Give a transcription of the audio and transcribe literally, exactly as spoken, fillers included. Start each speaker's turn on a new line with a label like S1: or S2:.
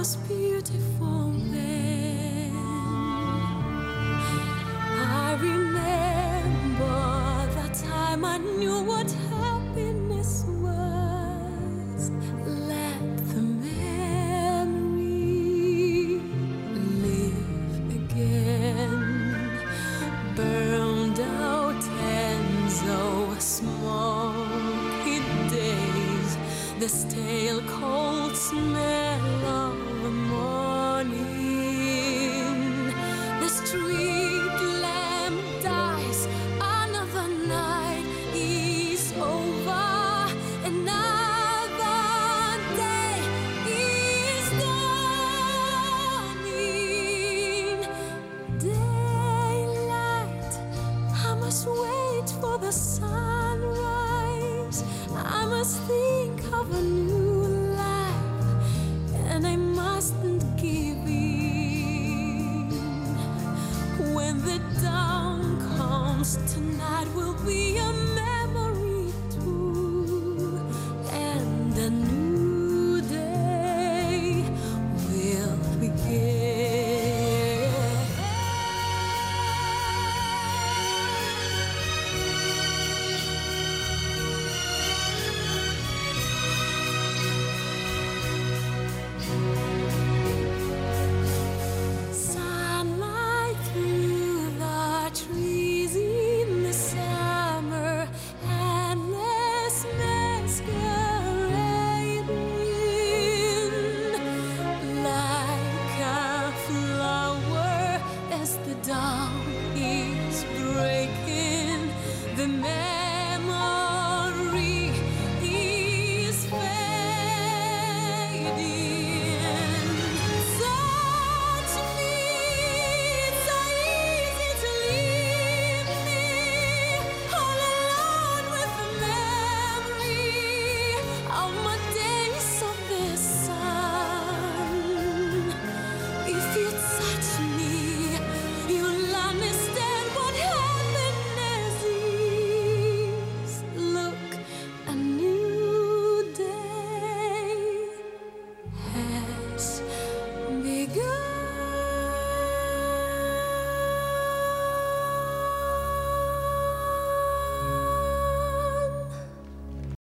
S1: was beautiful then. I remember that time I knew what happiness was. Let the memory live again. Burned out ends, oh smoky days, the stale cold smell of the morning. The street lamp dies, another night is over, another day is dawning. Daylight, I must wait for the sunrise. I must think of a new